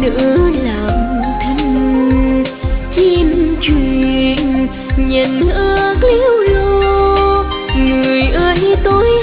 nữa làm thân chim truyền nhận ước liêu lo. Người ơi tôi